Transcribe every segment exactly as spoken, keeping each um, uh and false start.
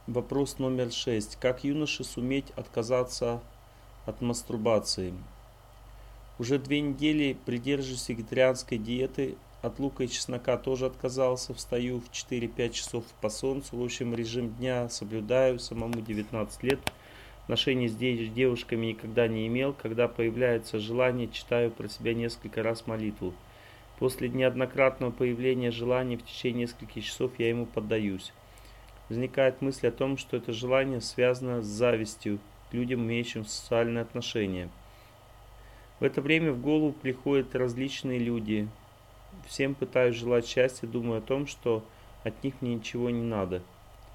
Вопрос номер шесть. Как юноше суметь отказаться от мастурбации? Уже две недели придерживаюсь вегетарианской диеты. От лука и чеснока тоже отказался. Встаю в четыре-пять часов по солнцу. В общем, режим дня соблюдаю. Самому девятнадцать лет. Отношений с девушками никогда не имел. Когда появляется желание, читаю про себя несколько раз молитву. После неоднократного появления желания в течение нескольких часов я ему поддаюсь. Возникает мысль о том, что это желание связано с завистью к людям, имеющим социальные отношения. В это время в голову приходят различные люди. Всем пытаюсь желать счастья, думаю о том, что от них мне ничего не надо.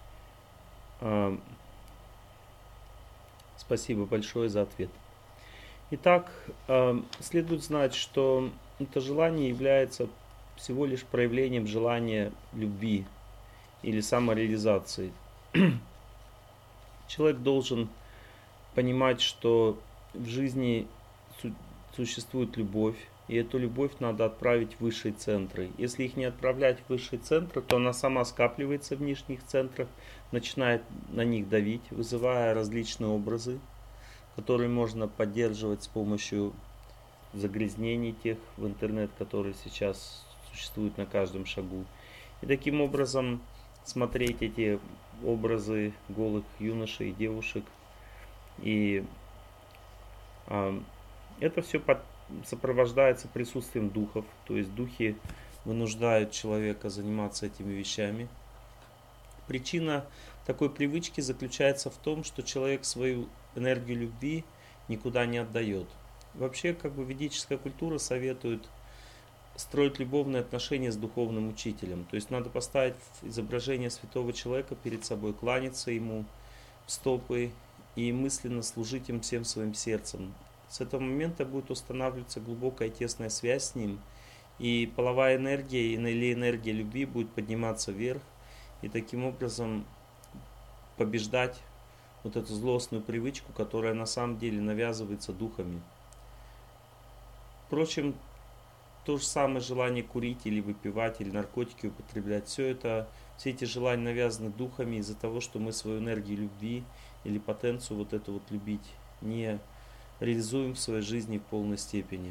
Спасибо большое за ответ. Итак, следует знать, что это желание является всего лишь проявлением желания любви или самореализации. Человек должен понимать, что в жизни существует любовь, и эту любовь надо отправить в высшие центры. Если их не отправлять в высшие центры, то она сама скапливается в нижних центрах, начинает на них давить, вызывая различные образы, которые можно поддерживать с помощью загрязнений тех в интернет, которые сейчас существуют на каждом шагу. И таким образом смотреть эти образы голых юношей и девушек. И а, это все под, сопровождается присутствием духов. То есть духи вынуждают человека заниматься этими вещами. Причина такой привычки заключается в том, что человек свою энергию любви никуда не отдает. Вообще, как бы ведическая культура советует строить любовные отношения с духовным учителем. То есть надо поставить изображение святого человека перед собой, кланяться ему в стопы и мысленно служить им всем своим сердцем. С этого момента будет устанавливаться глубокая тесная связь с ним, и половая энергия или энергия любви будет подниматься вверх, и таким образом побеждать вот эту злостную привычку, которая на самом деле навязывается духами. Впрочем, то же самое желание курить или выпивать, или наркотики употреблять, все это, все эти желания навязаны духами из-за того, что мы свою энергию любви или потенцию вот эту вот любить не реализуем в своей жизни в полной степени.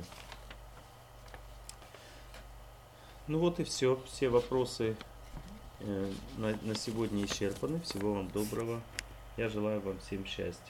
Ну вот и все. Все вопросы на, на сегодня исчерпаны. Всего вам доброго. Я желаю вам всем счастья.